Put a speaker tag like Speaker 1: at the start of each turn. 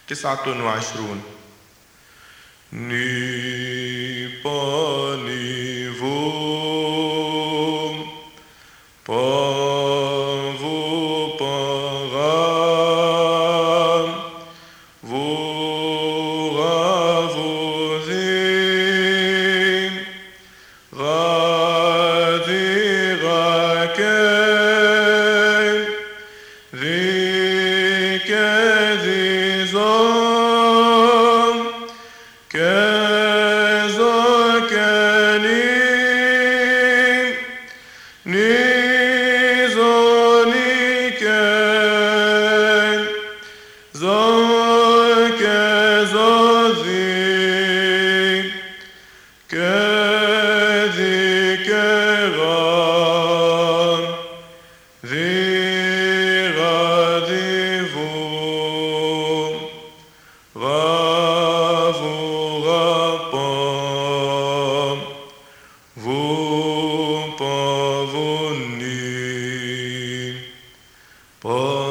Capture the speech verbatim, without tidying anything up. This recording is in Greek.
Speaker 1: تسعة وعشرون. Νυπανιβόμ, παβοπαγάμ, βογαβοδίν, γαδιγακέν, δικαιδιζόν, και ζακενήν, νιζονικέν, ζακεζοδίν, και δικαιγάν, διγαδιβούν, γαβουγαπάμ, βουπαβουνίν,